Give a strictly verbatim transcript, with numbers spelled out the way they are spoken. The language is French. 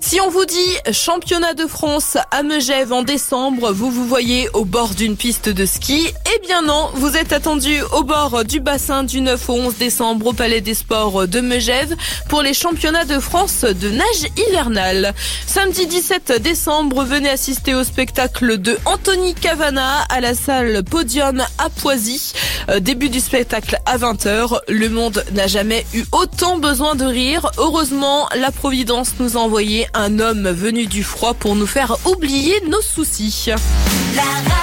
Si on vous dit championnat de France à Megève en décembre, vous vous voyez au bord d'une piste de ski. Eh bien non, vous êtes attendu au bord du bassin du neuf au onze décembre au Palais des Sports de Megève pour les championnats de France de nage hivernale. Samedi dix-sept décembre, venez assister au spectacle de Anthony Cavana à la salle Podium à Poisy. Euh, début du spectacle à vingt heures. Le monde n'a jamais eu autant besoin de rire. Heureusement, la Providence nous a envoyé un homme venu du froid pour nous faire oublier nos soucis. La